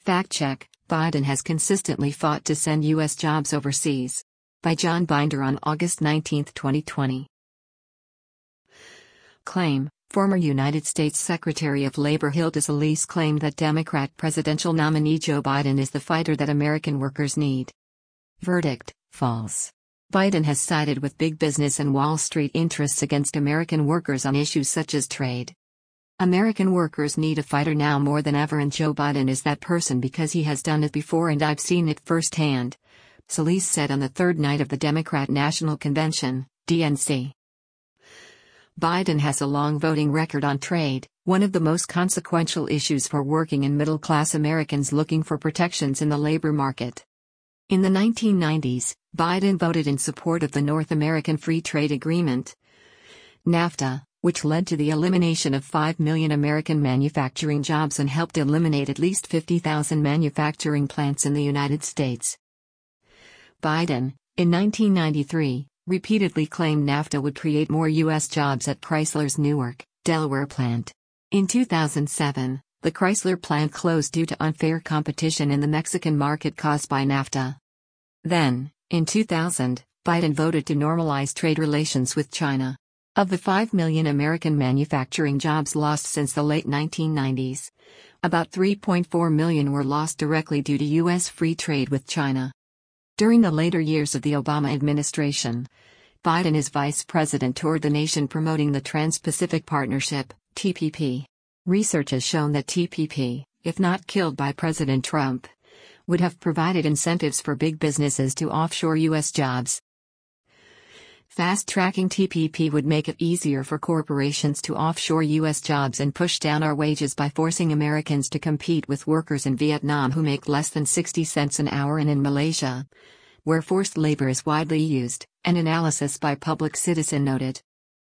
Fact check: Biden has consistently fought to send U.S. jobs overseas. By John Binder on August 19, 2020. Claim: former United States Secretary of Labor Hilda Solis claimed that Democrat presidential nominee Joe Biden is the fighter that American workers need. Verdict: false. Biden has sided with big business and Wall Street interests against American workers on issues such as trade. American workers need a fighter now more than ever, and Joe Biden is that person because he has done it before and I've seen it firsthand, Solis said on the third night of the Democrat National Convention, DNC. Biden has a long voting record on trade, one of the most consequential issues for working and middle-class Americans looking for protections in the labor market. In the 1990s, Biden voted in support of the North American Free Trade Agreement, NAFTA, which led to the elimination of 5 million American manufacturing jobs and helped eliminate at least 50,000 manufacturing plants in the United States. Biden, in 1993, repeatedly claimed NAFTA would create more U.S. jobs at Chrysler's Newark, Delaware plant. In 2007, the Chrysler plant closed due to unfair competition in the Mexican market caused by NAFTA. Then, in 2000, Biden voted to normalize trade relations with China. Of the 5 million American manufacturing jobs lost since the late 1990s, about 3.4 million were lost directly due to U.S. free trade with China. During the later years of the Obama administration, Biden as vice president toured the nation promoting the Trans-Pacific Partnership, TPP. Research has shown that TPP, if not killed by President Trump, would have provided incentives for big businesses to offshore U.S. jobs. Fast-tracking TPP would make it easier for corporations to offshore U.S. jobs and push down our wages by forcing Americans to compete with workers in Vietnam who make less than 60 cents an hour, and in Malaysia, where forced labor is widely used, an analysis by Public Citizen noted.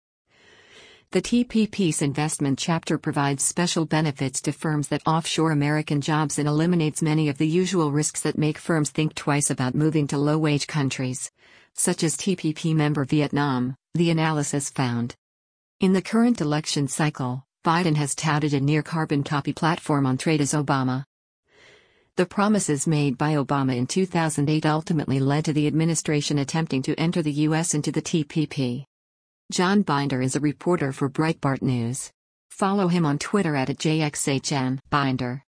The TPP's investment chapter provides special benefits to firms that offshore American jobs and eliminates many of the usual risks that make firms think twice about moving to low-wage countries, such as TPP member Vietnam, the analysis found. In the current election cycle, Biden has touted a near-carbon copy platform on trade as Obama. The promises made by Obama in 2008 ultimately led to the administration attempting to enter the U.S. into the TPP. John Binder is a reporter for Breitbart News. Follow him on Twitter @JXHN Binder.